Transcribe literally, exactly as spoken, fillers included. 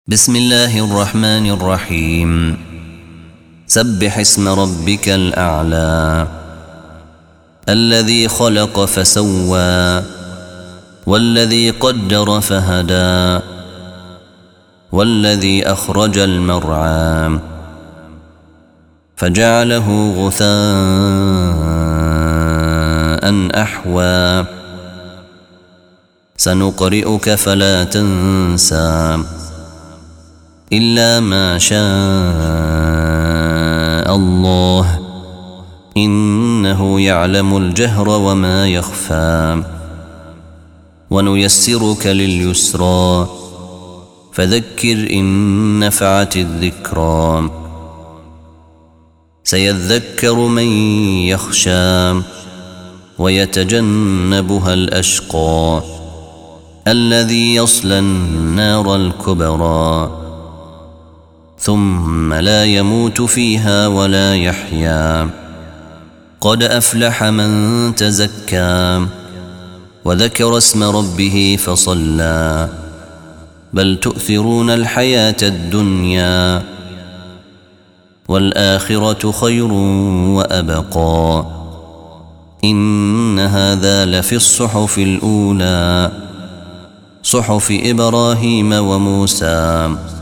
بسم الله الرحمن الرحيم. سبح اسم ربك الأعلى الذي خلق فسوى والذي قدر فهدى والذي أخرج المرعى فجعله غثاء أحوى سنقرئك فلا تنسى إلا ما شاء الله إنه يعلم الجهر وما يخفى ونيسرك لليسرى فذكر إن نفعت الذكرى سيذكر من يخشى ويتجنبها الأشقى الذي يصلى النار الكبرى ثم لا يموت فيها ولا يحيا قد أفلح من تزكى وذكر اسم ربه فصلى بل تؤثرون الحياة الدنيا والآخرة خير وأبقى إن هذا لفي الصحف الأولى صحف إبراهيم وموسى